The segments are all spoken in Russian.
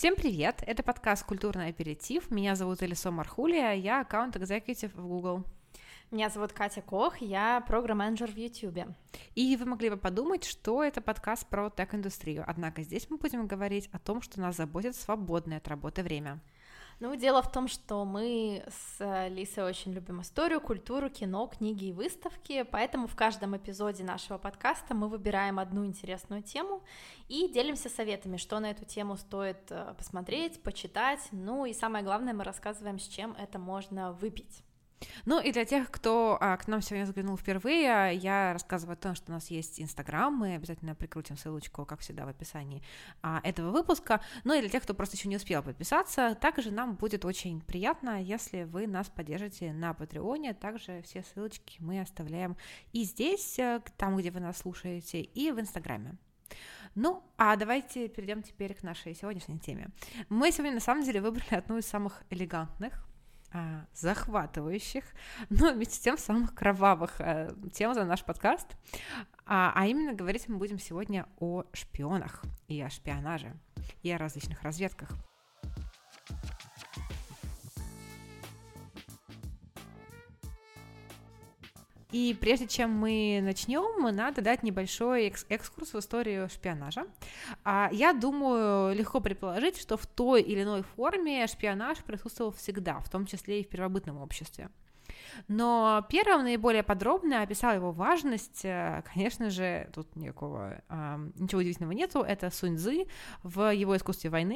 Всем привет! Это подкаст «Культурный аперитив». Меня зовут Элисо Мархулия, я аккаунт-экзекьютив в Google. Меня зовут Катя Кох, я программ-менеджер в YouTube. И вы могли бы подумать, что это подкаст про тег-индустрию, однако здесь мы будем говорить о том, что нас заботит свободное от работы время. Дело в том, что мы с Лисой очень любим историю, культуру, кино, книги и выставки, поэтому в каждом эпизоде нашего подкаста мы выбираем одну интересную тему и делимся советами, что на эту тему стоит посмотреть, почитать, и самое главное, мы рассказываем, с чем это можно выпить. И для тех, кто к нам сегодня заглянул впервые, я рассказываю о том, что у нас есть Инстаграм, мы обязательно прикрутим ссылочку, как всегда, в описании этого выпуска, и для тех, кто просто еще не успел подписаться, также нам будет очень приятно, если вы нас поддержите на Патреоне, также все ссылочки мы оставляем и здесь, там, где вы нас слушаете, и в Инстаграме. Давайте перейдем теперь к нашей сегодняшней теме. Мы сегодня, на самом деле, выбрали одну из самых элегантных, захватывающих, но вместе с тем самых кровавых тем за наш подкаст, а именно говорить мы будем сегодня о шпионах и о шпионаже, и о различных разведках. И прежде чем мы начнем, надо дать небольшой экскурс в историю шпионажа. Я думаю, легко предположить, что в той или иной форме шпионаж присутствовал всегда, в том числе и в первобытном обществе. Но первым наиболее подробно описал его важность, конечно же, тут ничего удивительного нету, это Сунь Цзы в его «Искусстве войны».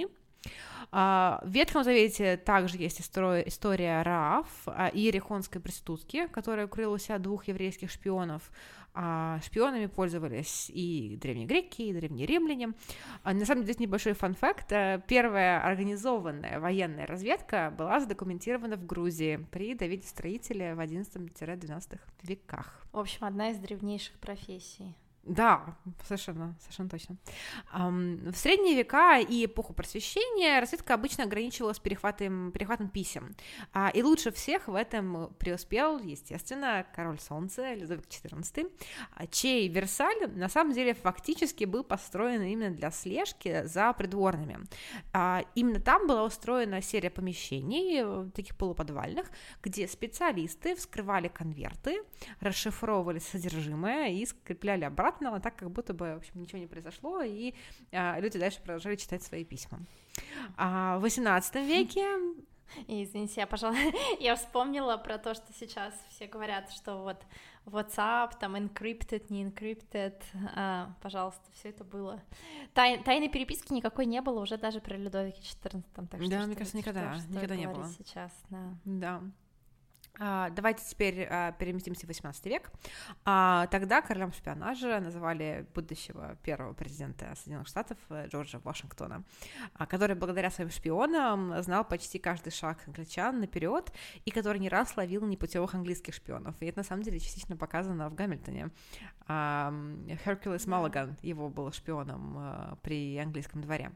В Ветхом Завете также есть история Рааф и иерихонской проститутки, которая укрыла у себя двух еврейских шпионов. Шпионами пользовались и древние греки, и древние римляне. На самом деле, здесь небольшой фан-факт. Первая организованная военная разведка была задокументирована в Грузии при Давиде Строителе в XI-XII веках. В общем, одна из древнейших профессий. Да, совершенно точно. В средние века и эпоху Просвещения разведка обычно ограничивалась перехватом писем. И лучше всех в этом преуспел, естественно, король Солнца Людовик XIV, чей Версаль на самом деле фактически был построен именно для слежки за придворными. Именно там была устроена серия помещений, таких полуподвальных, где специалисты вскрывали конверты, расшифровывали содержимое и скрепляли обратно, так как будто бы, в общем, ничего не произошло, и люди дальше продолжали читать свои письма. В XVIII веке... Извините, я вспомнила про то, что сейчас все говорят, что вот WhatsApp, там encrypted, не encrypted, пожалуйста, все это было. Тайной переписки никакой не было уже даже при Людовике XIV. Так что, да, мне кажется, никогда не было. Сейчас, да. Давайте теперь переместимся в XVIII век. Тогда королем шпионажа называли будущего первого президента Соединенных Штатов Джорджа Вашингтона, который благодаря своим шпионам знал почти каждый шаг англичан наперед и который не раз ловил непутевых английских шпионов. И это на самом деле частично показано в Гамильтоне. Херкулес Маллиган, его был шпионом при английском дворе.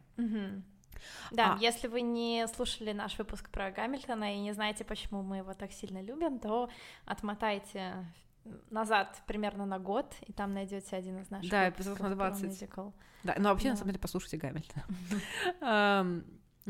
Да, если вы не слушали наш выпуск про Гамильтона и не знаете, почему мы его так сильно любим, то отмотайте назад примерно на год, и там найдете один из наших эпизод на 20. Да, вообще, на самом деле, послушайте Гамильтона.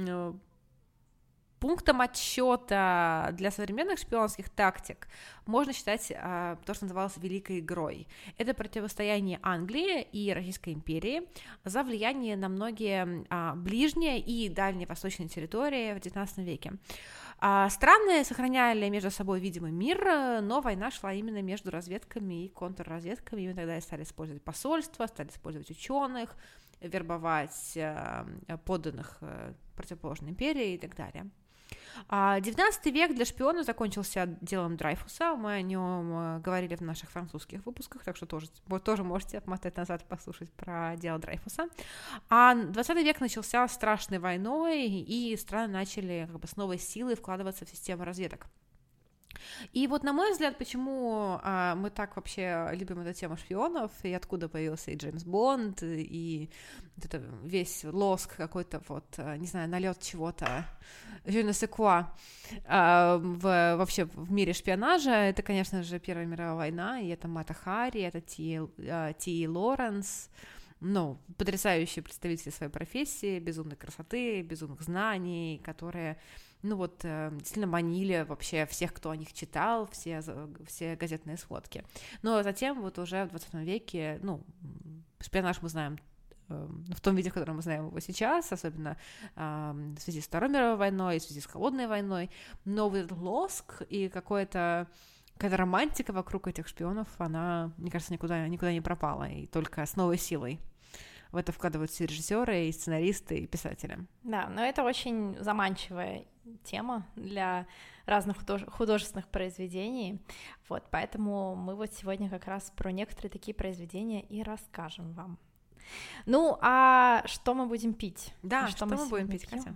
Пунктом отсчета для современных шпионских тактик можно считать то, что называлось Великой игрой. Это противостояние Англии и Российской империи за влияние на многие ближние и дальневосточные территории в XIX веке. Страны сохраняли между собой видимый мир, но война шла именно между разведками и контрразведками. Именно тогда стали использовать посольства, стали использовать ученых, вербовать подданных противоположной империи и так далее. XIX век для шпиона закончился делом Дрейфуса, мы о нем говорили в наших французских выпусках, так что тоже можете отмотать назад и послушать про дело Дрейфуса. А XX век начался страшной войной, и страны начали с новой силой вкладываться в систему разведок. И вот, на мой взгляд, почему мы так вообще любим эту тему шпионов, и откуда появился и Джеймс Бонд, и вот это весь лоск какой-то, не знаю, налет чего-то, je ne sais quoi, вообще в мире шпионажа, это, конечно же, Первая мировая война, и это Мата Хари, это Ти Лоренс, потрясающие представители своей профессии, безумной красоты, безумных знаний, которые, действительно манили вообще всех, кто о них читал, все газетные сводки. Но затем вот уже в 20 веке, шпионаж мы знаем в том виде, в котором мы знаем его сейчас, особенно в связи с Второй мировой войной, в связи с Холодной войной, но вот этот лоск и какая-то романтика вокруг этих шпионов, она, мне кажется, никуда не пропала, и только с новой силой в это вкладываются и режиссеры, и сценаристы, и писатели. Да, но это очень заманчивая тема для разных художественных произведений, вот, поэтому мы вот сегодня как раз про некоторые такие произведения и расскажем вам. Ну, а что мы будем пить? Да, что мы будем пить, Катя?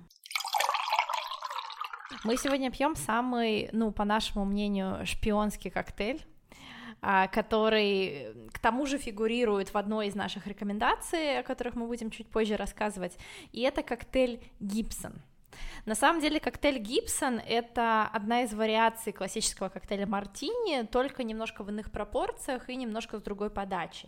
Мы сегодня пьем самый, по нашему мнению, шпионский коктейль, который, к тому же, фигурирует в одной из наших рекомендаций, о которых мы будем чуть позже рассказывать, и это коктейль Гибсон. На самом деле коктейль Гибсон — это одна из вариаций классического коктейля мартини, только немножко в иных пропорциях и немножко с другой подачей.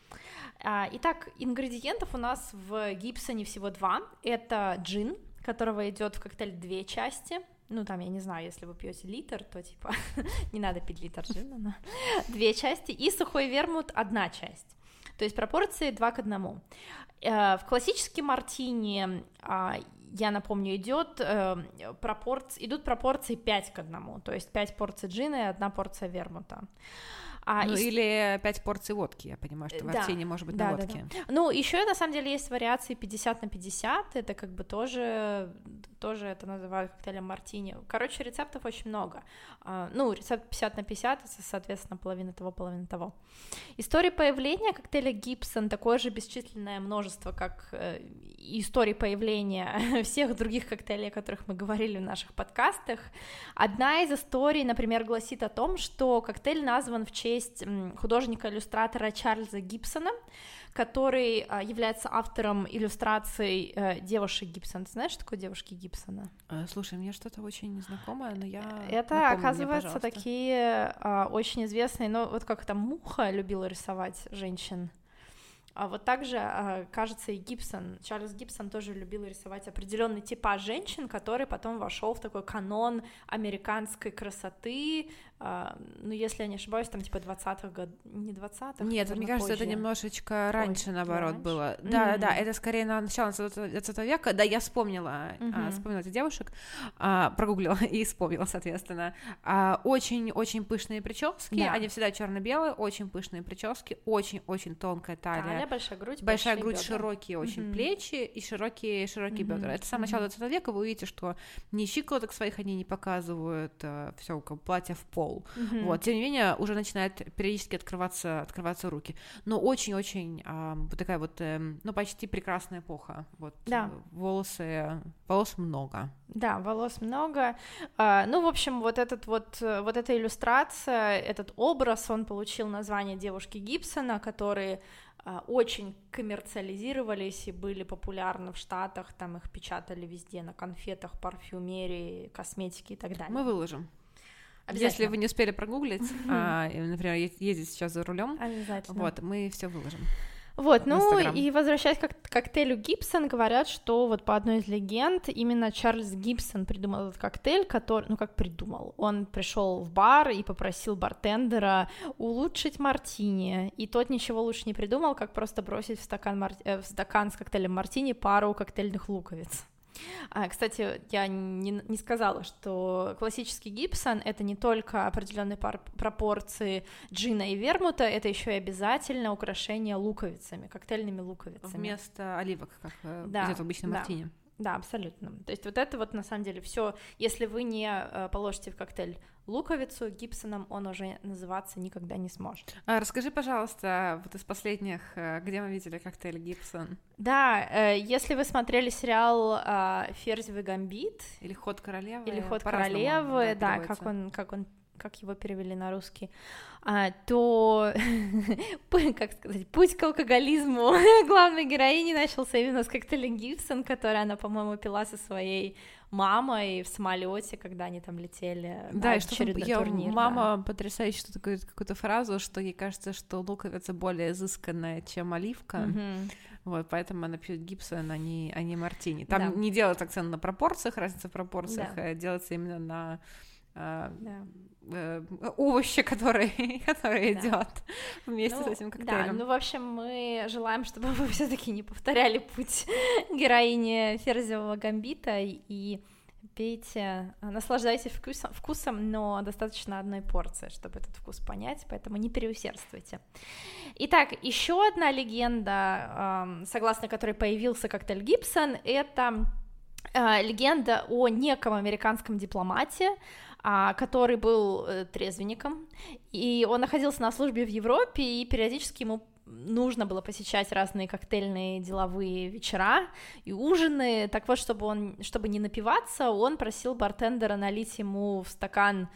Итак, ингредиентов у нас в Гибсоне всего 2. Это джин, которого идет в коктейль 2 части. Там, я не знаю, если вы пьете литр, то типа не надо пить литр джина, но 2 части. И сухой вермут 1 часть. То есть пропорции 2 к 1. В классическом мартини, я напомню, идут пропорции 5 к 1. То есть 5 порций джина и 1 порция вермута. Или 5 порций водки, я понимаю, что мартини может быть на водке. Да. Еще на самом деле есть вариации 50 на 50, это как бы тоже это называют коктейлем мартини. Короче, рецептов очень много. Рецепт 50 на 50, это, соответственно, половина того. История появления коктейля Гибсон такое же бесчисленное множество, как и истории появления всех других коктейлей, о которых мы говорили в наших подкастах. Одна из историй, например, гласит о том, что коктейль назван в честь художника-иллюстратора Чарльза Гибсона, который является автором иллюстраций девушек Гибсон. Ты знаешь, что такое девушки Гибсона? Слушай, мне что-то очень незнакомое, но я... Это, оказывается, такие очень известные, вот как там Муха любила рисовать женщин. А вот также, кажется, и Чарльз Гибсон тоже любил рисовать определенный типаж женщин, который потом вошел в такой канон американской красоты, если я не ошибаюсь, там типа 20-х годов, не 20-х, Нет, мне кажется, позже. Это немножечко раньше, наоборот, было. Mm-hmm. Да, это скорее на начало 20 века. Да, я вспомнила этих девушек, прогуглила и вспомнила, соответственно. Очень-очень пышные прически, да. Они всегда черно-белые, очень пышные прически, очень-очень тонкая талия. Большая грудь, бедра. Широкие очень плечи и широкие бедра. Это с самого начала 20 века, вы увидите, что ни щиколоток своих они не показывают, все как платье в пол. Вот, тем не менее, уже начинает периодически открываться руки. Но очень-очень вот такая вот, почти прекрасная эпоха. Вот, да. Волос много. Да, волос много. В общем, вот эта иллюстрация, этот образ, он получил название девушки Гибсона, которые очень коммерциализировались и были популярны в Штатах, там их печатали везде на конфетах, парфюмерии, косметике и так далее. Мы выложим. Если вы не успели прогуглить, например, ездить сейчас за рулем, вот, мы все выложим. Вот, и возвращаясь к коктейлю Гибсон, говорят, что вот по одной из легенд именно Чарльз Гибсон придумал этот коктейль, который, он пришел в бар и попросил бартендера улучшить мартини, и тот ничего лучше не придумал, как просто бросить в стакан с коктейлем мартини пару коктейльных луковиц. Кстати, я не сказала, что классический Гибсон — это не только определенные пропорции джина и вермута, это еще и обязательно украшение луковицами, коктейльными луковицами. Вместо оливок, как идет в обычном мартини. Да, абсолютно. То есть вот это вот на самом деле все. Если вы не положите в коктейль луковицу, Гибсоном он уже называться никогда не сможет. Расскажи, пожалуйста, вот из последних, где мы видели коктейль Гибсон? Да, если вы смотрели сериал «Ферзевый гамбит» или «Ход королевы», да, как он как его перевели на русский, то, как сказать, путь к алкоголизму главной героини начался именно с коктейля Гибсон, который она, по-моему, пила со своей мамой в самолете, когда они там летели на очередной турнир. Мама потрясающе что такое, какую-то фразу, что ей кажется, что луковица более изысканная, чем оливка. Вот, поэтому она пьет Гибсон, а не мартини. Там не делают акцент на пропорциях, разница в пропорциях, делается именно на овощи, которые идет вместе с этим коктейлем. Да, в общем, мы желаем, чтобы вы все-таки не повторяли путь героини Ферзевого гамбита и пейте, наслаждайтесь вкусом, но достаточно одной порции, чтобы этот вкус понять, поэтому не переусердствуйте. Итак, еще одна легенда, согласно которой появился коктейль Гибсон, это легенда о неком американском дипломате, который был трезвенником, и он находился на службе в Европе, и периодически ему нужно было посещать разные коктейльные деловые вечера и ужины. Так вот, чтобы не напиваться, он просил бартендера налить ему в стакан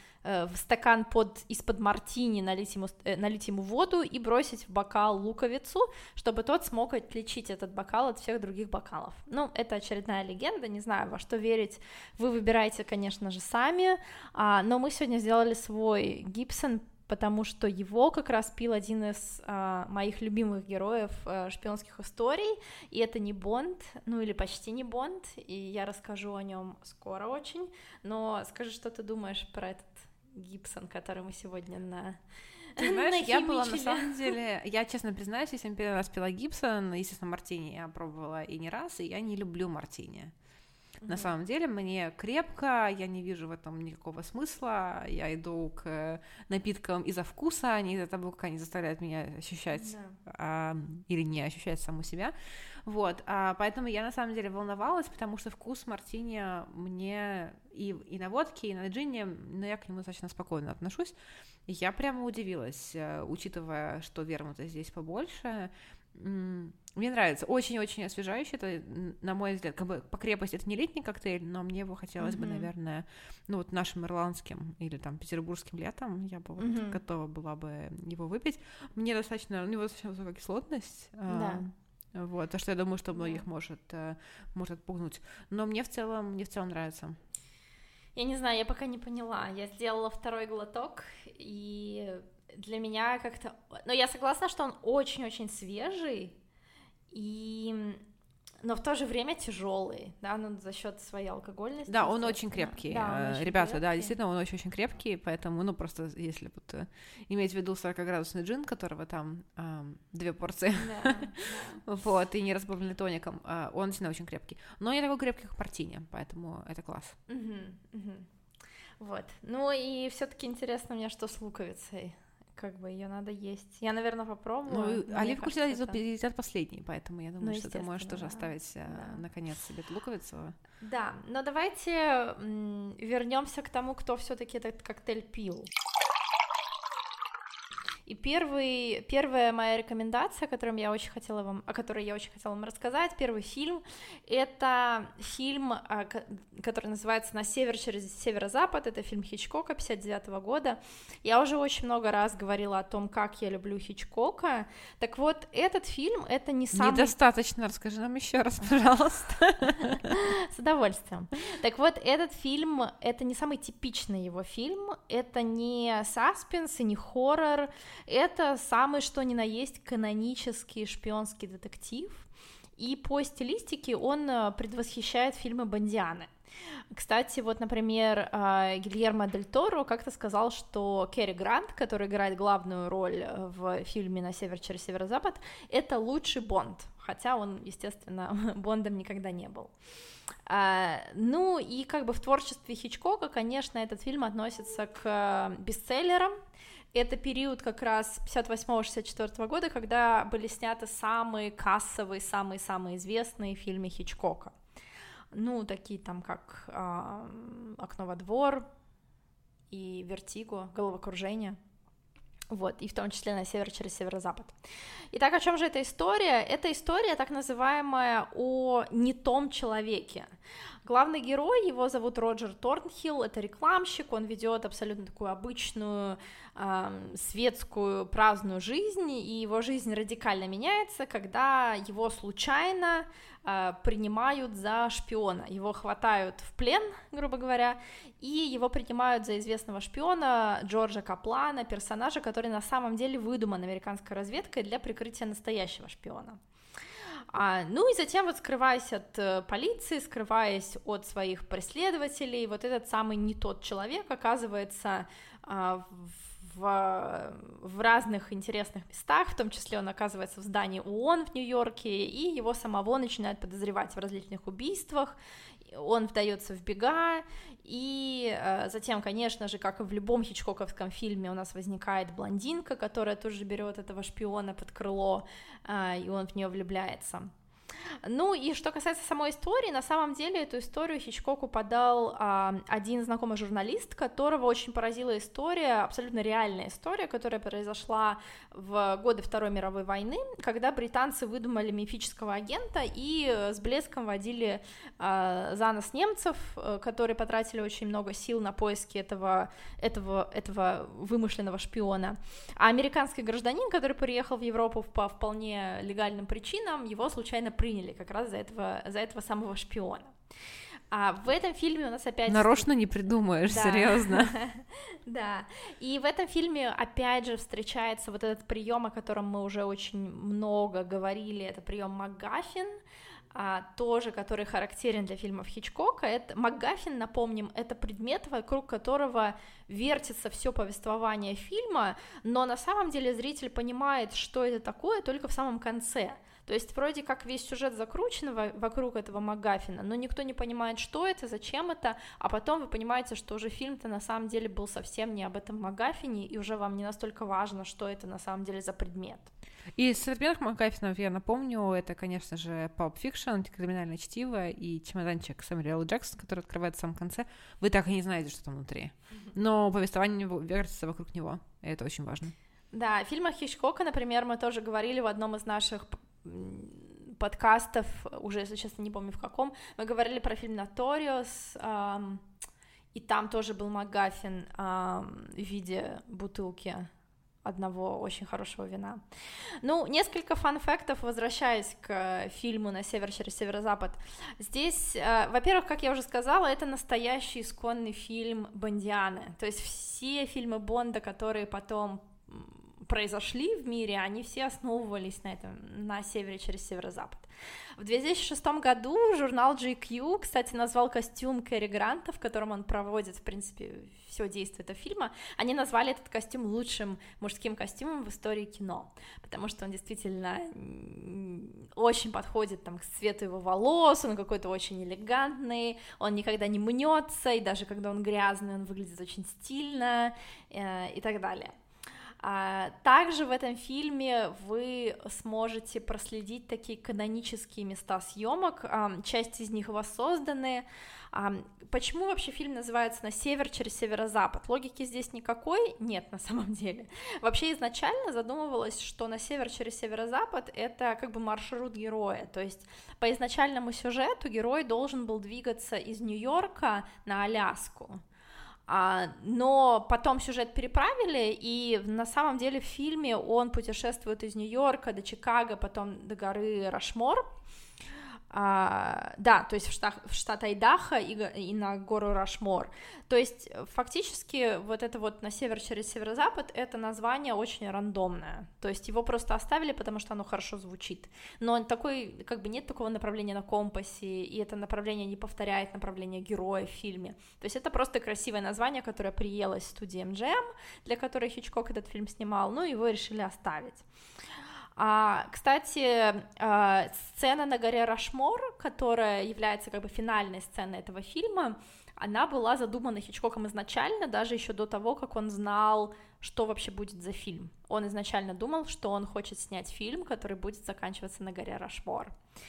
из-под мартини, налить ему воду и бросить в бокал луковицу, чтобы тот смог отличить этот бокал от всех других бокалов. Это очередная легенда, не знаю, во что верить, вы выбираете, конечно же, сами, но мы сегодня сделали свой Гибсон, потому что его как раз пил один из моих любимых героев шпионских историй, и это не Бонд, или почти не Бонд, и я расскажу о нем скоро очень, но скажи, что ты думаешь про этот Гибсон, который мы сегодня Ты знаешь, я была на самом деле, я честно признаюсь, если я первый раз пила Гибсон, естественно, мартини я пробовала и не раз, и я не люблю мартини. На самом деле мне крепко, я не вижу в этом никакого смысла, я иду к напиткам из-за вкуса, а не из-за того, как они заставляют меня ощущать или не ощущать саму себя, вот, поэтому я на самом деле волновалась, потому что вкус мартини мне и на водке, и на джине, но я к нему достаточно спокойно отношусь, и я прямо удивилась, учитывая, что вермута здесь побольше. Мне нравится, очень-очень освежающий, это, на мой взгляд, как бы по крепости это не летний коктейль, но мне его хотелось бы, наверное, нашим ирландским или там петербургским летом, я бы готова была бы его выпить. Мне достаточно, у него достаточно высокая кислотность, вот, то, что я думаю, что многих может отпугнуть, но мне в целом нравится. Я не знаю, я пока не поняла, я сделала второй глоток, и для меня как-то... Но я согласна, что он очень-очень свежий, но в то же время тяжелый, да, за счет своей алкогольности. Да, он очень крепкий, ребята, да, действительно, он очень крепкий, поэтому, просто если иметь в виду 40-градусный джин, которого там 2 порции, вот, и не разбавленный тоником, он действительно очень крепкий, но не такой крепкий, как мартини, поэтому это класс. Вот, и все-таки интересно мне, что с луковицей. Как бы ее надо есть. Я, наверное, попробую. Оливку всегда едят последний, поэтому я думаю, что ты можешь тоже оставить наконец себе эту луковицу. Да, но давайте вернемся к тому, кто все-таки этот коктейль пил. И первая моя рекомендация, о которой я очень хотела вам рассказать, первый фильм, это фильм, который называется «На север через северо-запад», это фильм Хичкока 1959 года. Я уже очень много раз говорила о том, как я люблю Хичкока, так вот, этот фильм, это не самый... Недостаточно, расскажи нам еще раз, пожалуйста. С удовольствием. Так вот, этот фильм, это не самый типичный его фильм, это не саспенс и не хоррор, это самый что ни на есть канонический шпионский детектив, и по стилистике он предвосхищает фильмы Бондианы. Кстати, вот, например, Гильермо Дель Торо как-то сказал, что Кэрри Грант, который играет главную роль в фильме «На север через северо-запад», это лучший Бонд, хотя он, естественно, Бондом никогда не был. И как бы в творчестве Хичкока, конечно, этот фильм относится к бестселлерам. Это период как раз 58-64 года, когда были сняты самые кассовые, самые-самые известные фильмы Хичкока. Такие там, как «Окно во двор» и «Вертиго», «Головокружение». Вот, и в том числе на север через северо-запад. Итак, о чем же эта история? Это история, так называемая, о не том человеке. Главный герой, его зовут Роджер Торнхилл, это рекламщик, он ведет абсолютно такую обычную светскую праздную жизнь, и его жизнь радикально меняется, когда его случайно принимают за шпиона, его хватают в плен, грубо говоря, и его принимают за известного шпиона Джорджа Каплана, персонажа, который на самом деле выдуман американской разведкой для прикрытия настоящего шпиона. Ну и затем вот скрываясь от полиции, скрываясь от своих преследователей, вот этот самый не тот человек оказывается в разных интересных местах, в том числе он оказывается в здании ООН в Нью-Йорке, и его самого начинают подозревать в различных убийствах, он вдается в бега, и затем, конечно же, как и в любом хичкоковском фильме, у нас возникает блондинка, которая тоже берет этого шпиона под крыло, и он в нее влюбляется. Ну и что касается самой истории, на самом деле эту историю Хичкоку подал один знакомый журналист, которого очень поразила история, абсолютно реальная история, которая произошла в годы Второй мировой войны, когда британцы выдумали мифического агента и с блеском водили за нос немцев, которые потратили очень много сил на поиски этого вымышленного шпиона. А американский гражданин, который приехал в Европу по вполне легальным причинам, его случайно приняли как раз за этого самого шпиона. А в этом фильме у нас опять... Нарочно не придумаешь, да. Серьезно. Да, и в этом фильме опять же встречается вот этот прием, о котором мы уже очень много говорили, это прием МакГаффин, тоже, который характерен для фильмов Хичкока. Это МакГаффин, напомним, это предмет, вокруг которого вертится все повествование фильма, но на самом деле зритель понимает, что это такое, только в самом конце. То есть вроде как весь сюжет закручен вокруг этого МакГаффина, но никто не понимает, что это, зачем это, а потом вы понимаете, что уже фильм-то на самом деле был совсем не об этом МакГаффине, и уже вам не настолько важно, что это на самом деле за предмет. Из современных МакГаффинов я напомню, это, конечно же, Pulp Fiction, криминальное чтиво, и чемоданчик Сэмюэла Джексон, который открывается в самом конце. Вы так и не знаете, что там внутри, но повествование вертится вокруг него, и это очень важно. Да, в фильмах Хичкока, например, мы тоже говорили в одном из наших подкастов, уже, если честно, не помню в каком, мы говорили про фильм «Notorious», и там тоже был МакГаффин в виде бутылки одного очень хорошего вина. Ну, несколько фан-фактов, возвращаясь к фильму «На север через северо-запад». Здесь, во-первых, как я уже сказала, это настоящий исконный фильм бондианы, то есть все фильмы Бонда, которые потом произошли в мире, они все основывались на этом, на севере через северо-запад. В 2006 году журнал GQ, кстати, назвал костюм Кэрри Гранта, в котором он проводит, в принципе, все действие этого фильма, они назвали этот костюм лучшим мужским костюмом в истории кино, потому что он действительно очень подходит там, к цвету его волос, он какой-то очень элегантный, он никогда не мнется, и даже когда он грязный, он выглядит очень стильно и так далее. Также в этом фильме вы сможете проследить такие канонические места съемок, часть из них воссозданы. Почему вообще фильм называется «На север через северо-запад»? Логики здесь никакой нет на самом деле. Вообще изначально задумывалось, что «На север через северо-запад» — это как бы маршрут героя, то есть по изначальному сюжету герой должен был двигаться из Нью-Йорка на Аляску. Но потом сюжет переправили, и на самом деле в фильме он путешествует из Нью-Йорка до Чикаго, потом до горы Рашмор, да, то есть в штат Айдахо и на гору Рашмор. То есть фактически вот это вот «На север через северо-запад» это название очень рандомное, то есть его просто оставили, потому что оно хорошо звучит, но такой, как бы нет такого направления на компасе, и это направление не повторяет направление героя в фильме, то есть это просто красивое название, которое приелось студии MGM, для которой Хичкок этот фильм снимал, ну его решили оставить. Кстати, сцена на горе Рашмор, которая является как бы финальной сценой этого фильма, она была задумана Хичкоком изначально, даже еще до того, как он знал, что вообще будет за фильм. Он изначально думал, что он хочет снять фильм, который будет заканчиваться на горе Рашмор.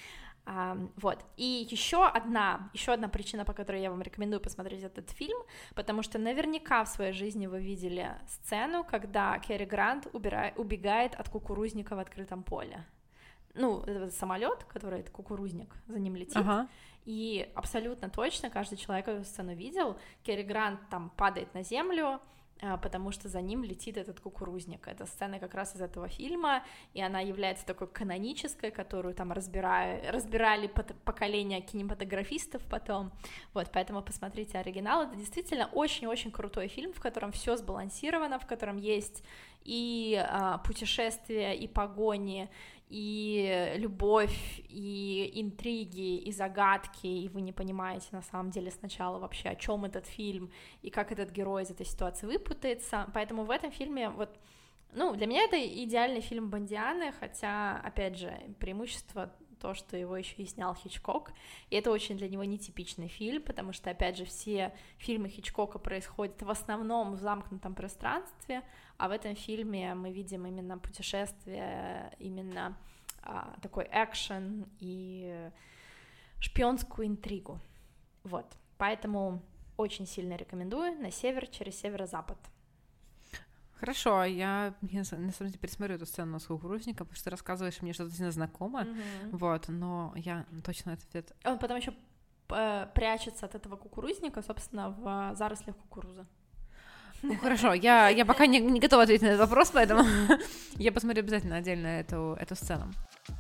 Вот. И еще одна причина, по которой я вам рекомендую посмотреть этот фильм, потому что наверняка в своей жизни вы видели сцену, когда Кэрри Грант убегает от кукурузника в открытом поле. Ну, это самолет, который это кукурузник, за ним летит. Ага. И абсолютно точно каждый человек эту сцену видел. Кэрри Грант там падает на землю, потому что за ним летит этот кукурузник. Это сцена как раз из этого фильма, и она является такой канонической, которую там разбирали поколения кинематографистов потом. Вот, поэтому посмотрите оригинал. Это действительно очень-очень крутой фильм, в котором все сбалансировано, в котором есть и путешествия, и погони, и любовь, и интриги, и загадки, и вы не понимаете на самом деле сначала вообще, о чем этот фильм, и как этот герой из этой ситуации выпутается, поэтому в этом фильме вот, ну, для меня это идеальный фильм Бондианы, хотя, опять же, преимущество то, что его еще и снял Хичкок, и это очень для него нетипичный фильм, потому что, опять же, все фильмы Хичкока происходят в основном в замкнутом пространстве, а в этом фильме мы видим именно путешествие, именно такой экшен и шпионскую интригу, вот, поэтому очень сильно рекомендую «На север через северо-запад». Хорошо, я на самом деле пересмотрю эту сцену с кукурузником, потому что ты рассказываешь мне что-то сильно знакомо, вот, но я точно этот ответ... Он потом еще прячется от этого кукурузника, собственно, в зарослях кукурузы. Ну, хорошо, я пока не готова ответить на этот вопрос, поэтому я посмотрю обязательно отдельно эту сцену.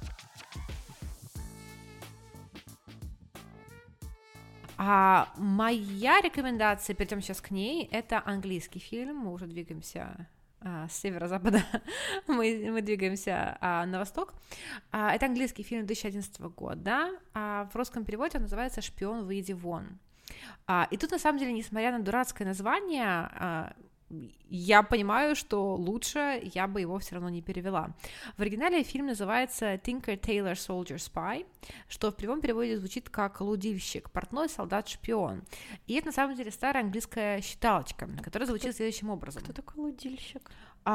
А моя рекомендация, перейдем сейчас к ней, это английский фильм, мы уже двигаемся с северо-запада, мы двигаемся на восток. Это английский фильм 2011 года, в русском переводе он называется «Шпион, выйди вон». И тут, на самом деле, несмотря на дурацкое название, я понимаю, что лучше я бы его все равно не перевела. В оригинале фильм называется Tinker Tailor Soldier Spy, что в прямом переводе звучит как лудильщик, портной, солдат, шпион. И это на самом деле старая английская считалочка, которая звучит следующим образом. Кто такой лудильщик?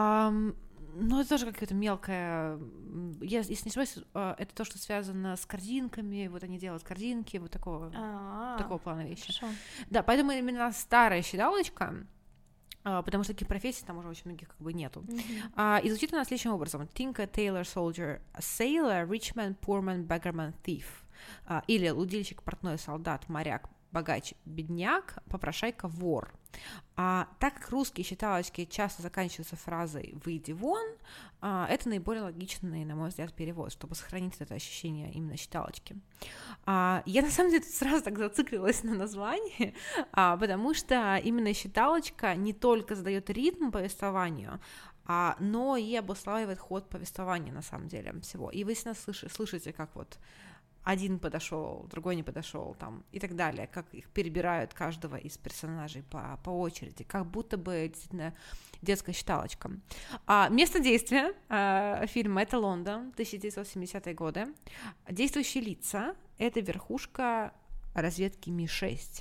Ну, это тоже какое-то мелкое, если не ошибаюсь, это то, что связано с корзинками, вот они делают корзинки, вот такого плана вещи. Хорошо. Да, поэтому именно старая считалочка, потому что таких профессий там уже очень многих как бы нету. И звучит она следующим образом. Tinker, Tailor, Soldier, Sailor, Richman, Poorman, Beggarman, Thief. Или лудильщик, портной, солдат, моряк, богач, бедняк, попрошайка, вор. Так как русские считалочки часто заканчиваются фразой «выйди вон», это наиболее логичный, на мой взгляд, перевод, чтобы сохранить это ощущение именно считалочки. Я, на самом деле, сразу так зациклилась на названии, потому что именно считалочка не только задает ритм повествованию, но и обуславливает ход повествования, на самом деле, всего. И вы всегда слышите, как вот один подошел, другой не подошел, там, и так далее, как их перебирают каждого из персонажей по очереди, как будто бы действительно детская считалочка. Место действия фильма — это Лондон, 1970-е годы. Действующие лица — это верхушка разведки Ми-6.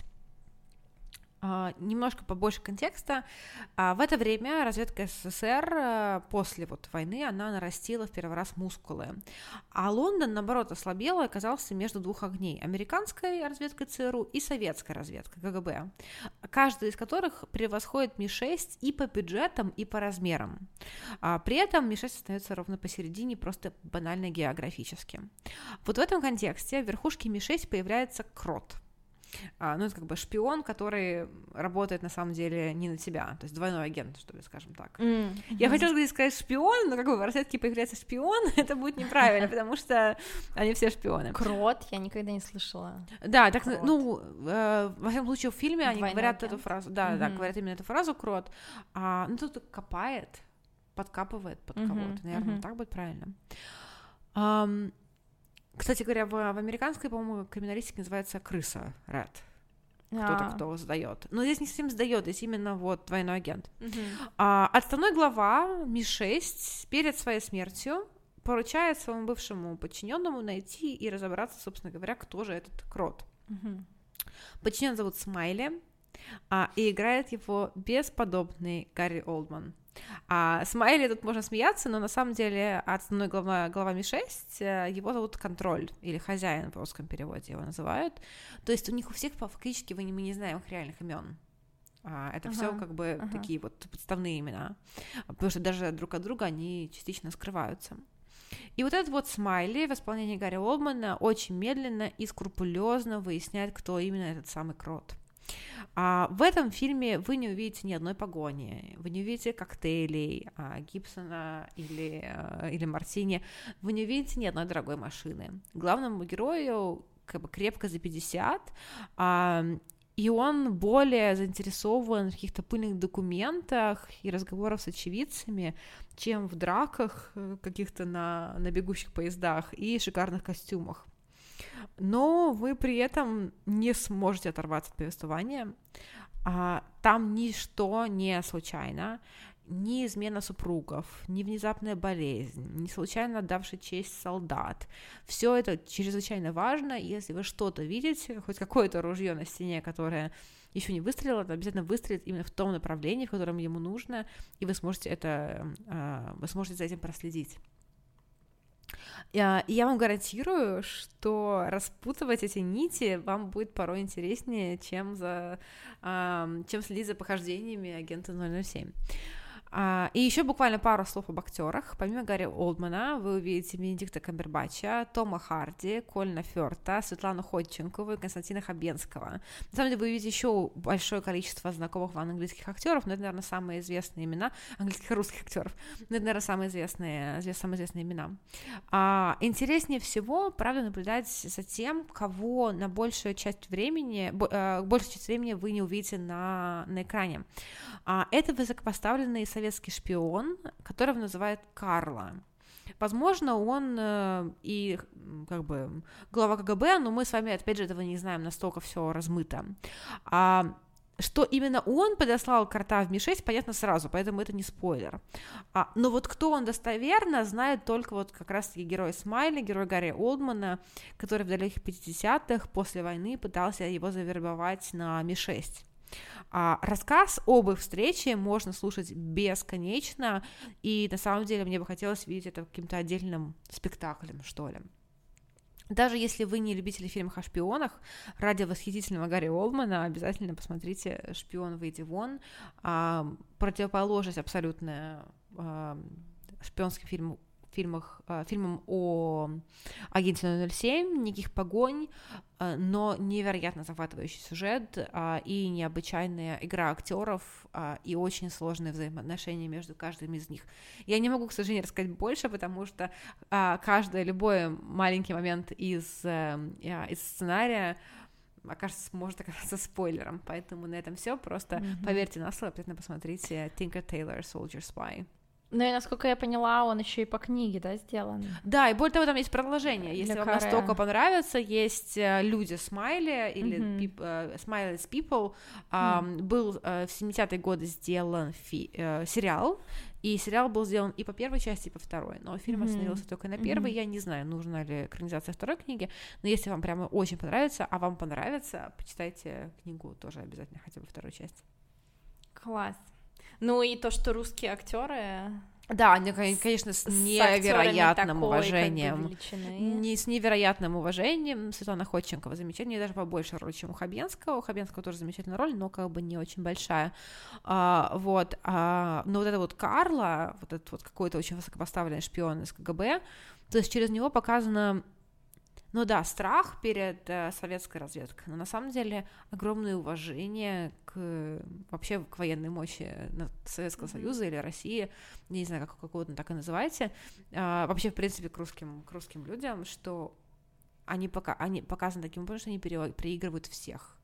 Немножко побольше контекста. В это время разведка СССР после вот войны, она нарастила в первый раз мускулы. А Лондон, наоборот, ослабел и оказался между двух огней. Американской разведкой ЦРУ и советской разведкой КГБ. Каждая из которых превосходит Ми-6 и по бюджетам, и по размерам. При этом Ми-6 остается ровно посередине, просто банально географически. Вот в этом контексте в верхушке Ми-6 появляется Крот. Это как бы шпион, который работает на самом деле не на тебя, то есть двойной агент, что ли, скажем так. Я хотела сказать шпион, но как бы в разведке появляется шпион, это будет неправильно, потому что они все шпионы. Крот, я никогда не слышала. Да, так, во всяком случае, в фильме они говорят эту фразу, да, говорят именно эту фразу крот, тут копает, подкапывает под кого-то, наверное, так будет правильно. Кстати говоря, в американской, по-моему, криминалистике называется крыса, rat. Кто-то, кто сдает. Но здесь не совсем сдает, здесь именно вот двойной агент. Отставной глава Ми-6 перед своей смертью поручает своему бывшему подчиненному найти и разобраться, собственно говоря, кто же этот крот. Подчиненный зовут Смайли, и играет его бесподобный Гарри Олдман. Смайли тут можно смеяться, но на самом деле основной глава Ми-6, его зовут Контроль, или Хозяин в русском переводе его называют. То есть у них у всех фактически мы не знаем их реальных имен. Это все как бы такие вот подставные имена, потому что даже друг от друга они частично скрываются. И вот этот вот Смайли в исполнении Гарри Олдмана очень медленно и скрупулезно выясняет, кто именно этот самый крот. В этом фильме вы не увидите ни одной погони, вы не увидите коктейлей Гибсона или Мартини, вы не увидите ни одной дорогой машины. Главному герою как бы крепко за 50, и он более заинтересован в каких-то пыльных документах и разговорах с очевидцами, чем в драках каких-то на бегущих поездах и шикарных костюмах. Но вы при этом не сможете оторваться от повествования. Там ничто не случайно, ни измена супругов, ни внезапная болезнь, ни случайно отдавший честь солдат. Все это чрезвычайно важно, и если вы что-то видите, хоть какое-то ружье на стене, которое еще не выстрелило, то обязательно выстрелит именно в том направлении, в котором ему нужно, и вы сможете за этим проследить. И я вам гарантирую, что распутывать эти нити вам будет порой интереснее, чем следить за похождениями агента 007. И еще буквально пару слов об актерах. Помимо Гарри Олдмана вы увидите Бенедикта Камбербача, Тома Харди, Колина Фёрта, Светлану Ходченкову и Константина Хабенского. На самом деле вы увидите еще большое количество знакомых вам английских актеров, но это, наверное, самые известные имена, английских и русских актеров, но это, наверное, самые известные имена. Интереснее всего, правда, наблюдать за тем, кого на большую часть времени вы не увидите на экране. Это высокопоставленный советский шпион, которого называют Карла. Возможно, он и как бы глава КГБ, но мы с вами, опять же, этого не знаем, настолько все размыто. Что именно он подослал крота в Ми-6, понятно сразу, поэтому это не спойлер. Но вот кто он достоверно, знает только вот как раз-таки герой Смайли, герой Гарри Олдмана, который в далеких 50-х после войны пытался его завербовать на Ми-6. Рассказ об их встрече можно слушать бесконечно, и на самом деле мне бы хотелось видеть это каким-то отдельным спектаклем, что ли. Даже если вы не любители фильмов о шпионах, ради восхитительного Гарри Олдмана обязательно посмотрите «Шпион, выйди вон», противоположность абсолютная шпионским фильмам о агенте 007, никаких погонь, но невероятно захватывающий сюжет и необычайная игра актеров и очень сложные взаимоотношения между каждым из них. Я не могу, к сожалению, рассказать больше, потому что любой маленький момент из сценария может оказаться спойлером, поэтому на этом все. Просто поверьте на слово, обязательно посмотрите Tinker Tailor Soldier Spy. Ну и, насколько я поняла, он еще и по книге, да, сделан? Да, и более того, там есть продолжение. Если вам настолько понравится, есть люди Смайли, или Smiley's People. Был в 70-е годы сделан сериал, и сериал был сделан и по первой части, и по второй, но фильм остановился только на первой. Я не знаю, нужна ли экранизация второй книги, но если вам прямо очень понравится, а вам понравится, почитайте книгу тоже обязательно, хотя бы вторую часть. Класс. Ну и то, что русские актеры. Да, они, конечно, с невероятным уважением. С невероятным уважением. Светлана Ходченкова замечательная, даже побольше роль, чем у Хабенского. У Хабенского тоже замечательная роль, но как бы не очень большая. Но вот это вот Карла, вот этот вот какой-то очень высокопоставленный шпион из КГБ, то есть через него показано. Ну да, страх перед советской разведкой, но на самом деле огромное уважение вообще к военной мощи Советского Союза или России, не знаю, как угодно так и называйте, вообще, в принципе, к русским людям, что они показаны таким образом, что они переигрывают всех.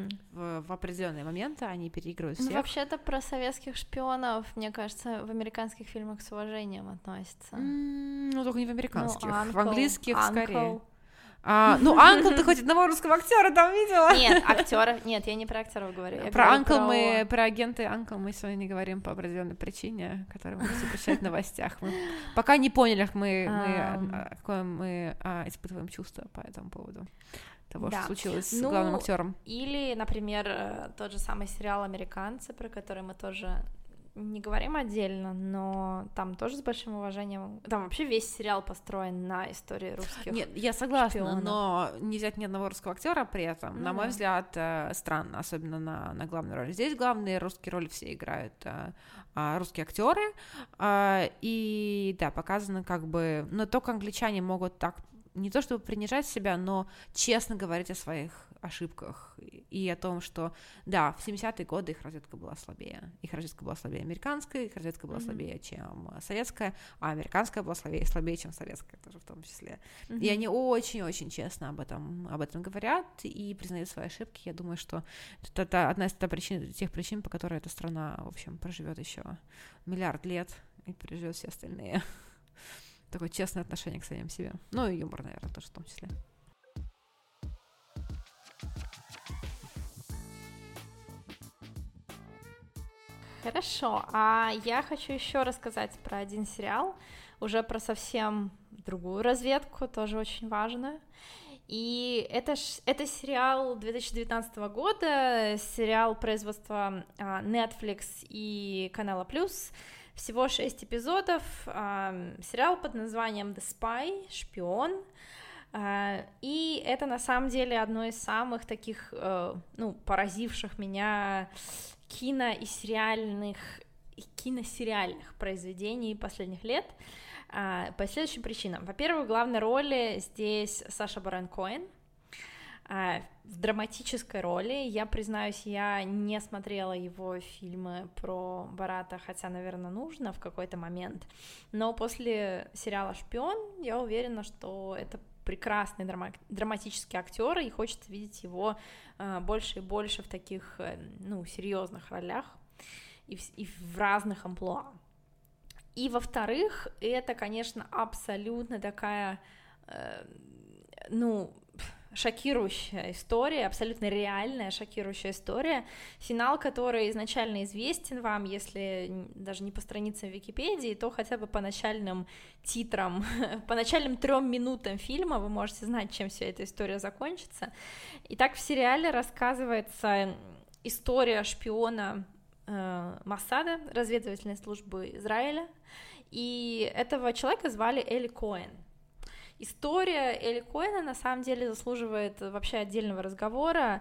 В определенные моменты они переигрывают всех. Ну, вообще-то про советских шпионов, мне кажется, в американских фильмах с уважением относятся. Ну, только не в американских, в английских скорее. Анкл, ты хоть одного русского актера там видела? Нет, актеров. Нет, я не про актеров говорю. Про агенты Анкл мы сегодня не говорим по определенной причине, которую мы будем прочитать в новостях. Мы пока не поняли, какое мы испытываем чувство по этому поводу того, что случилось с главным актером. Или, например, тот же самый сериал «Американцы», про который мы тоже не говорим отдельно, но там тоже с большим уважением. Там вообще весь сериал построен на истории русских. Нет, я согласна, шпионов. но не взять ни одного русского актера при этом, на мой взгляд, странно, особенно на главной роли. Здесь главные русские роли все играют русские актеры, и да, показано как бы, но только англичане могут так не то чтобы принижать себя, но честно говорить о своих ошибках и о том, что, да, в 70-е годы их разведка была слабее. Их разведка была слабее американской, их разведка была слабее, чем советская, а американская была слабее, чем советская тоже в том числе. И они очень-очень честно об этом говорят и признают свои ошибки. Я думаю, что это одна из тех причин, по которой эта страна, в общем, проживет еще миллиард лет и переживет все остальные. Такое честное отношение к самим себе. Ну и юмор, наверное, тоже в том числе. Хорошо, а я хочу еще рассказать про один сериал, уже про совсем другую разведку, тоже очень важную. И это сериал 2019 года, сериал производства Netflix и Канала Плюс. Всего 6 эпизодов. Сериал под названием The Spy, шпион. И это на самом деле одно из самых таких, поразивших меня киносериальных произведений последних лет по следующим причинам. Во-первых, в главной роли здесь Саша Барон Коэн в драматической роли. Я признаюсь, я не смотрела его фильмы про Бората, хотя, наверное, нужно в какой-то момент, но после сериала «Шпион» я уверена, что это прекрасный драматический актер, и хочется видеть его больше и больше в таких, серьезных ролях и в разных амплуа. И, во-вторых, это, конечно, абсолютно такая, шокирующая история, абсолютно реальная шокирующая история, финал которой изначально известен вам, если даже не по страницам Википедии, то хотя бы по начальным титрам, по начальным 3 минутам фильма вы можете знать, чем вся эта история закончится. Итак, в сериале рассказывается история шпиона Моссада, разведывательной службы Израиля, и этого человека звали Эли Коэн. История Эли Коэна на самом деле заслуживает вообще отдельного разговора.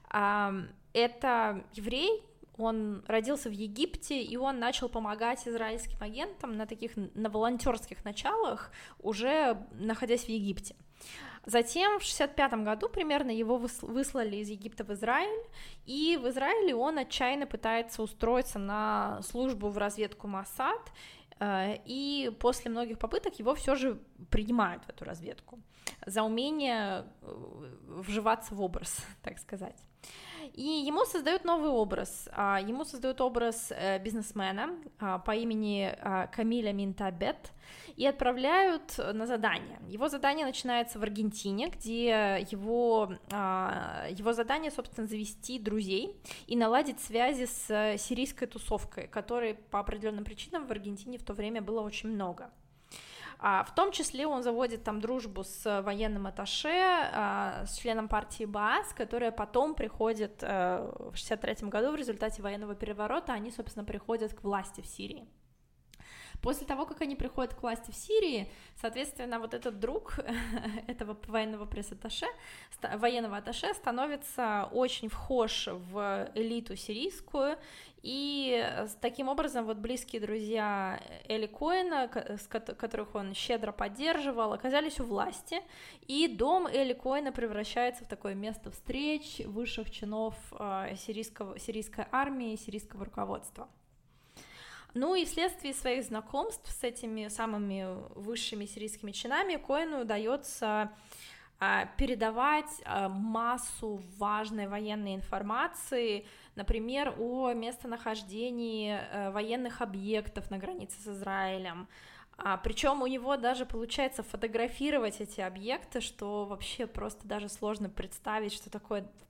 Это еврей, он родился в Египте, и он начал помогать израильским агентам на волонтерских началах, уже находясь в Египте. Затем в 1965 году примерно его выслали из Египта в Израиль, и в Израиле он отчаянно пытается устроиться на службу в разведку Моссад, и после многих попыток его все же принимают в эту разведку за умение вживаться в образ, так сказать. И ему создают новый образ. Ему создают образ бизнесмена по имени Камиль Амин Табет и отправляют на задание. Его задание начинается в Аргентине, где его задание, собственно, завести друзей и наладить связи с сирийской тусовкой, которой по определенным причинам в Аргентине в то время было очень много. В том числе он заводит там дружбу с военным атташе, с членом партии Баас, которая потом приходит в 1963 году в результате военного переворота, они, собственно, приходят к власти в Сирии. После того, как они приходят к власти в Сирии, соответственно, вот этот друг этого военного атташе становится очень вхож в элиту сирийскую, и таким образом вот близкие друзья Эли Коэна, которых он щедро поддерживал, оказались у власти, и дом Эли Коэна превращается в такое место встреч высших чинов сирийской армии, сирийского руководства. Ну и вследствие своих знакомств с этими самыми высшими сирийскими чинами Коэну удается передавать массу важной военной информации, например, о местонахождении военных объектов на границе с Израилем. Причем у него даже получается фотографировать эти объекты, что вообще просто даже сложно представить, что такое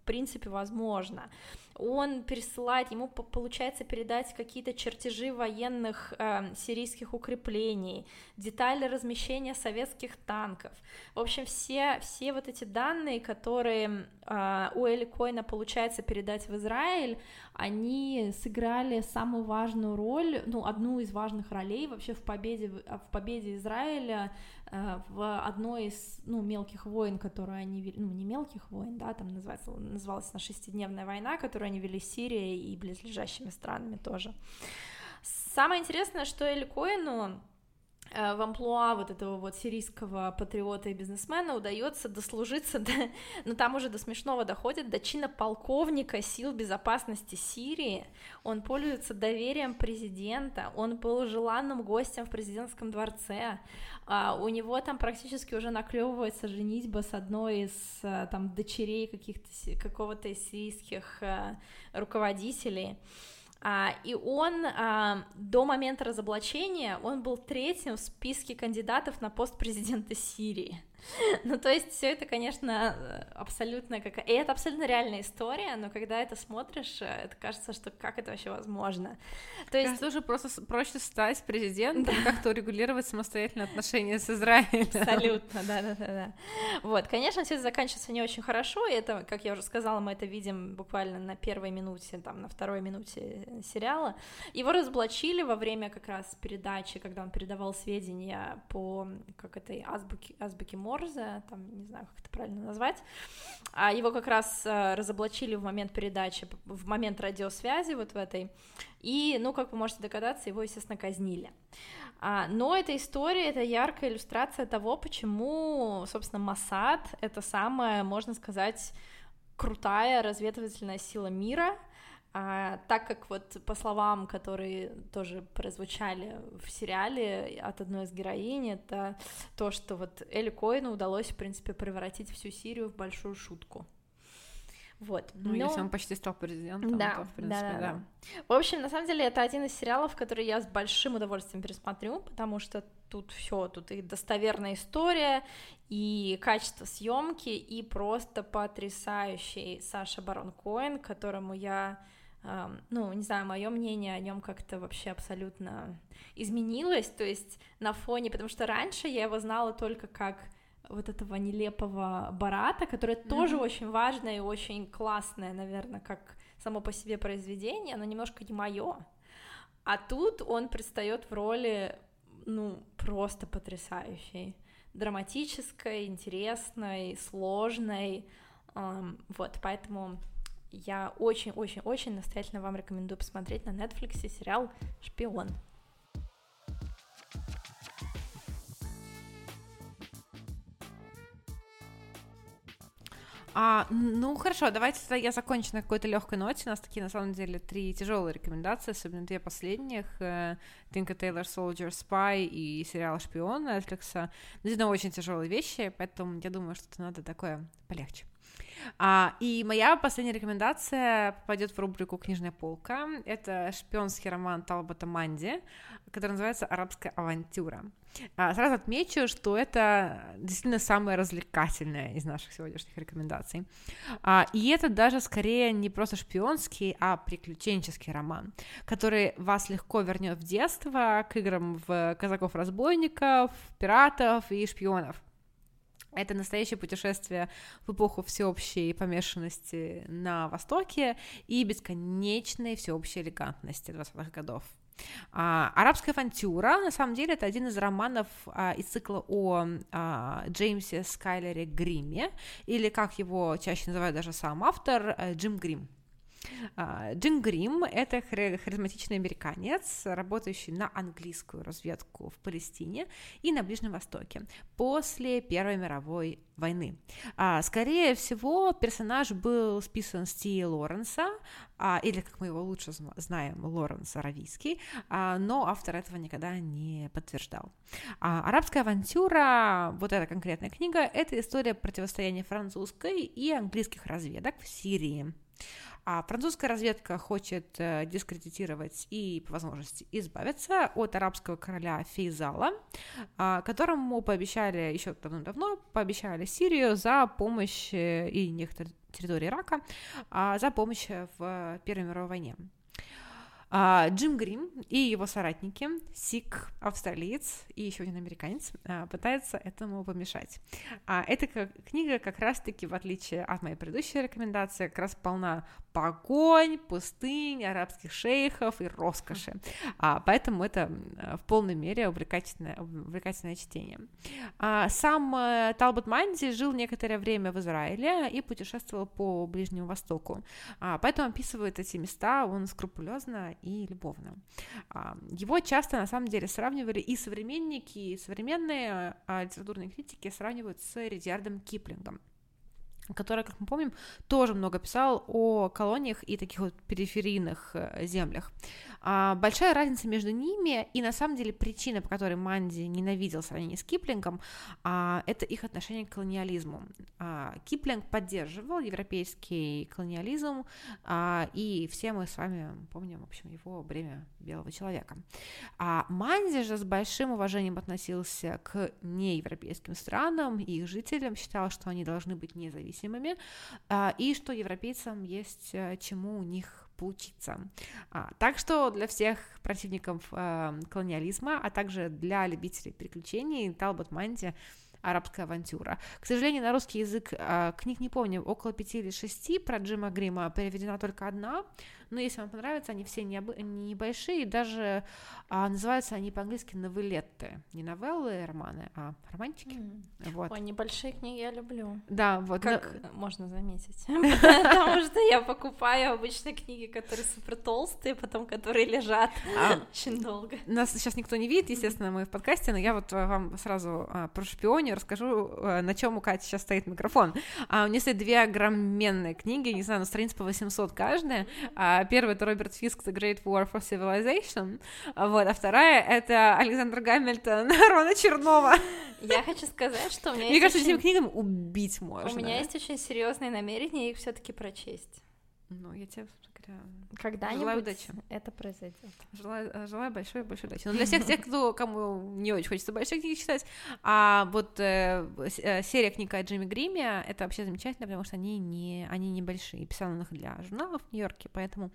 принципе возможно. Он пересылает, ему получается передать какие-то чертежи военных сирийских укреплений, детали размещения советских танков. В общем, все вот эти данные, которые у Эли Коэна получается передать в Израиль, они сыграли самую важную роль, одну из важных ролей вообще в победе Израиля в одной из мелких войн, которые они вели, не мелких войн, да, там называлась она шестидневная война, которую они вели с Сирией и близлежащими странами тоже. Самое интересное, что Эли Коэну в амплуа вот этого вот сирийского патриота и бизнесмена удается дослужиться там уже до смешного доходит, до чина полковника сил безопасности Сирии. Он пользуется доверием президента, он был желанным гостем в президентском дворце, у него там практически уже наклевывается женитьба с одной из там дочерей какого-то из сирийских руководителей. И он до момента разоблачения он был третьим в списке кандидатов на пост президента Сирии. То есть все это, конечно, абсолютно и это абсолютно реальная история, но когда это смотришь, это кажется, что как это вообще возможно. То есть уже просто проще стать президентом, как-то урегулировать самостоятельно отношения с Израилем. Абсолютно, да. Вот, конечно, все это заканчивается не очень хорошо, и это, как я уже сказала, мы это видим буквально на первой минуте, там, на второй минуте сериала. Его разоблачили во время как раз передачи, когда он передавал сведения по азбуке Морзе, там, не знаю, как это правильно назвать, его как раз разоблачили в момент передачи, в момент радиосвязи вот в этой, и, как вы можете догадаться, его, естественно, казнили. Но эта история — это яркая иллюстрация того, почему, собственно, Моссад — это самая, можно сказать, крутая разведывательная сила мира, так как вот по словам, которые тоже прозвучали в сериале от одной из героинь, это то, что вот Эли Коэну удалось, в принципе, превратить всю Сирию в большую шутку. Вот. Если он почти стал президентом, то, в принципе, да. В общем, на самом деле, это один из сериалов, который я с большим удовольствием пересмотрю, потому что тут и достоверная история, и качество съемки, и просто потрясающий Саша Барон Коэн, которому я... не знаю, мое мнение о нем как-то вообще абсолютно изменилось, то есть на фоне, потому что раньше я его знала только как вот этого нелепого Бората, которое тоже очень важное и очень классное, наверное, как само по себе произведение, но немножко не мое. А тут он предстает в роли, просто потрясающей, драматической, интересной, сложной, вот, поэтому... Я очень-очень-очень настоятельно вам рекомендую посмотреть на Netflix сериал «Шпион». Хорошо, давайте тогда я закончу на какой-то легкой ноте. У нас такие, на самом деле, 3 тяжелые рекомендации, особенно 2 последних. Tinker Tailor Soldier Spy и сериал «Шпион» Netflix. Действительно, очень тяжелые вещи, поэтому я думаю, что это надо такое полегче. И моя последняя рекомендация попадет в рубрику «Книжная полка». Это шпионский роман Талбота Манди, который называется «Арабская авантюра». Сразу отмечу, что это действительно самое развлекательное из наших сегодняшних рекомендаций. И это даже скорее не просто шпионский, а приключенческий роман, который вас легко вернет в детство к играм в казаков-разбойников, пиратов и шпионов. Это настоящее путешествие в эпоху всеобщей помешанности на Востоке и бесконечной всеобщей элегантности 20-х годов. «Арабская авантюра», на самом деле, это один из романов из цикла о Джеймсе Скайлере Гримме, или, как его чаще называют даже сам автор, Джим Грим. Джим Грим — это харизматичный американец, работающий на английскую разведку в Палестине и на Ближнем Востоке после Первой мировой войны. Скорее всего, персонаж был списан с Т. Лоренса, или, как мы его лучше знаем, Лоренс Аравийский, но автор этого никогда не подтверждал. «Арабская авантюра», вот эта конкретная книга, это история противостояния французской и английских разведок в Сирии. Французская разведка хочет дискредитировать и, по возможности, избавиться от арабского короля Фейзала, которому пообещали еще давно-давно Сирию за помощь и некоторые территории Ирака за помощь в Первой мировой войне. Джим Грим и его соратники, сик, австралиец и еще один американец, пытаются этому помешать. Эта книга как раз-таки, в отличие от моей предыдущей рекомендации, как раз полна погонь, пустынь, арабских шейхов и роскоши. Поэтому это в полной мере увлекательное чтение. Сам Талбот Манди жил некоторое время в Израиле и путешествовал по Ближнему Востоку. Поэтому описывает эти места он скрупулезно и любовно. Его часто, на самом деле, сравнивали и современники, и современные литературные критики сравнивают с Редьярдом Киплингом, который, как мы помним, тоже много писал о колониях и таких вот периферийных землях. Большая разница между ними, и на самом деле причина, по которой Манди ненавидел сравнение с Киплингом, это их отношение к колониализму. Киплинг поддерживал европейский колониализм, и все мы с вами помним, в общем, его «Бремя белого человека». Манди же с большим уважением относился к неевропейским странам и их жителям, считал, что они должны быть независимыми, и что европейцам есть чему у них поучиться. Так что для всех противников колониализма, а также для любителей приключений, Талбот Манди «Арабская авантюра». К сожалению, на русский язык книг не помню, около 5 или 6 про Джима Грима переведена только одна, но если вам понравится, они все небольшие, даже называются они по-английски новеллетты, не новеллы, романы, а романчики. Вот. Ой, небольшие книги я люблю. Да, вот. Как можно заметить. Потому что я покупаю обычно книги, которые супер толстые, потом которые лежат очень долго. Нас сейчас никто не видит, естественно, мы в подкасте, но я вот вам сразу про шпионе расскажу, на чем у Кати сейчас стоит микрофон. У нее стоят 2 огроменные книги, не знаю, на страниц по 800 каждая. Первая — это Роберт Фиск «The Great War for Civilization», вот, а вторая — это Александр Гамильтон Рона Чернова. Я хочу сказать, что у меня Мне кажется, этими книгами убить можно. У меня есть очень серьезные намерения их все-таки прочесть. Ну, я тебе когда-нибудь желаю удачи. Это произойдет. Желаю большой удачи. Но для всех тех, кому не очень хочется большие книги читать, вот серия книг о Джиме Гриме, это вообще замечательно, потому что они небольшие. Писал он их для журналов в Нью-Йорке, поэтому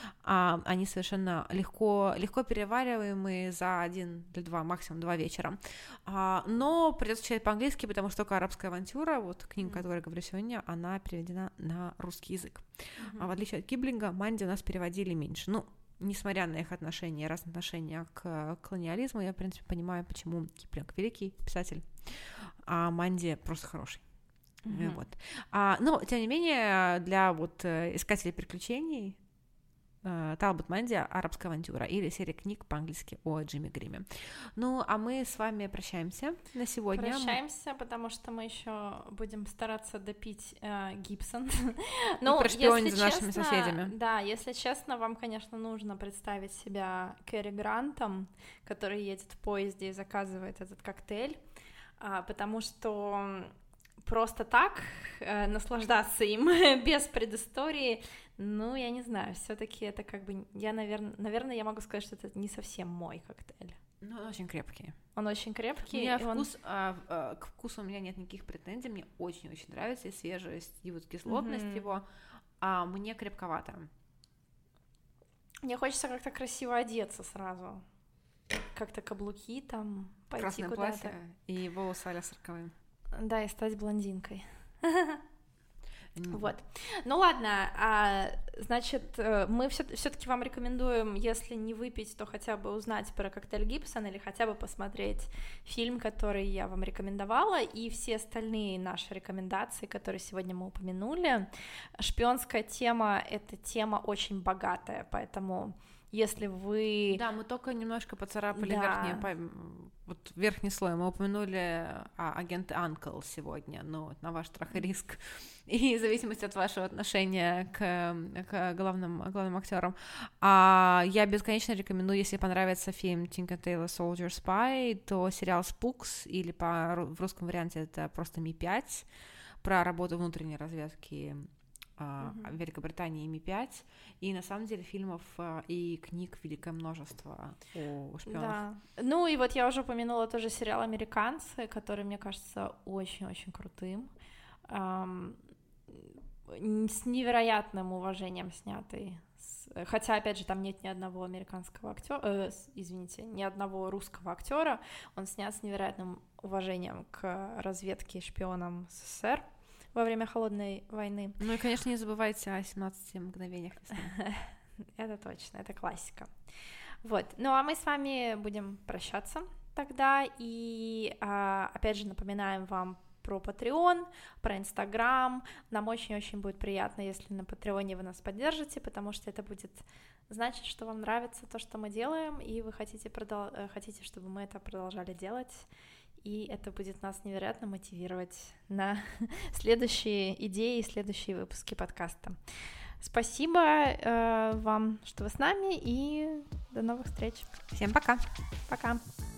они совершенно легко перевариваемые за 1 или 2, максимум 2 вечера. Но придется читать по-английски, потому что только «Арабская авантюра», вот книга, о которой я говорю сегодня, она переведена на русский язык. В отличие от Киплинга, Манди у нас переводили меньше. Ну, несмотря на их разные отношения к колониализму, я, в принципе, понимаю, почему Киплинг великий писатель, а Манди просто хороший. Вот. Но, тем не менее, для искателей приключений Талбот Манди «Арабская авантюра» или серия книг по-английски о Джиме Гриме. Ну, а мы с вами прощаемся на сегодня. Прощаемся, потому что мы еще будем стараться допить Гибсон. И прошпионить за нашими соседями. Да, если честно, вам, конечно, нужно представить себя Кэрри Грантом, который едет в поезде и заказывает этот коктейль, потому что просто так наслаждаться им без предыстории, ну, я не знаю, все-таки это как бы, наверное, я могу сказать, что это не совсем мой коктейль. Ну, он очень крепкий. Он очень крепкий. К вкусу у меня нет никаких претензий, мне очень-очень нравится и свежесть, и вот кислотность его, а мне крепковато. Мне хочется как-то красиво одеться сразу, как-то каблуки там, пойти красное куда-то. Платье и волосы а-ля 40-е. Да, и стать блондинкой. Вот. Ну ладно, значит, мы все-таки вам рекомендуем, если не выпить, то хотя бы узнать про коктейль Гибсон или хотя бы посмотреть фильм, который я вам рекомендовала, и все остальные наши рекомендации, которые сегодня мы упомянули. Шпионская тема — это тема очень богатая, поэтому если вы... Да, мы только немножко поцарапали верхний слой. Мы упомянули агент Анкл сегодня, на ваш страх и риск. И в зависимости от вашего отношения к главным актерам. Я бесконечно рекомендую, если понравится фильм Тинка Тейлор Soldier Spy, то сериал Spooks, или в русском варианте это просто Ми-5, про работу внутренней разведки Великобритании Ми-5, и на самом деле фильмов и книг великое множество о шпионах. Да. Ну и вот я уже упомянула тоже сериал «Американцы», который, мне кажется, очень-очень крутым. с невероятным уважением снятый. Хотя, опять же, там нет ни одного американского актера, ни одного русского актера. Он снят с невероятным уважением к разведке и шпионам СССР во время Холодной войны. Ну и, конечно, не забывайте о 17 мгновениях весны. Это точно, это классика. Вот, ну а мы с вами будем прощаться тогда, и опять же напоминаем вам про Patreon, про Instagram. Нам очень-очень будет приятно, если на Патреоне вы нас поддержите, потому что это будет значить, что вам нравится то, что мы делаем, и вы хотите, чтобы мы это продолжали делать, и это будет нас невероятно мотивировать на следующие идеи, следующие выпуски подкаста. Спасибо вам, что вы с нами, и до новых встреч. Всем пока. Пока.